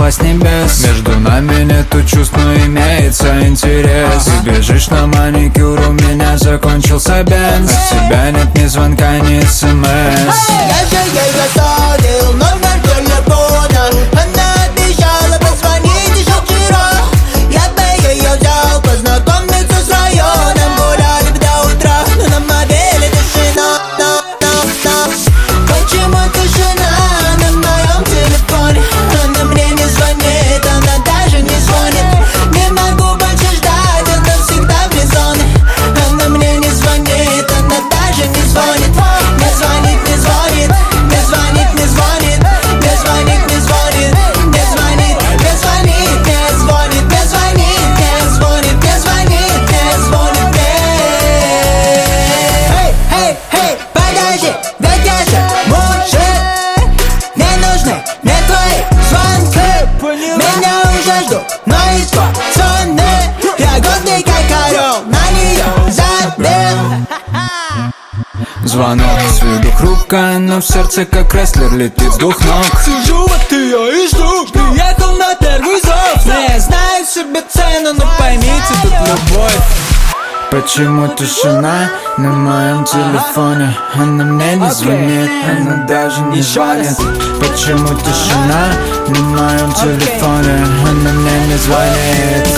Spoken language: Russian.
упала с небес. Между нами нету чувств, но имеется интерес. Ты бежишь на маникюр, у меня закончился бенз. От тебя нет ни звонка, ни смс. Я же ей оставил номер телефона. Она обещала позвонить еще вчера. Я бы ее взял познакомиться с районом. Гуляли бы до утра, но на мобиле тишина. Почему тишина на моем телефоне? Она мне не звонит, она даже не звонит. Не могу больше ждать, это всегда в резоне. Она мне не звонит, она даже не звонит. Не звонит, не звонит, не звонит, не звонит, не звонит, не звонит, не звонит, не звонит, не звонит, не звонит, не звонит, не звонит, не звонит. Эй, подожди, ведь я же мужик. Не нужны мне твои звонки. Меня уже ждут, но из пацаны. Я годный как орел, на нее забил. Звонок с виду хрупкая, но в сердце как рестлер летит с двух ног. Сижу вот ее и жду. Приехал на первый зов. Не знаю себе цену, но поймите, тут любовь. Почему тишина на моем телефоне? Она мне не звонит, она даже не звонит. Почему тишина на моем телефоне? Она мне не звонит.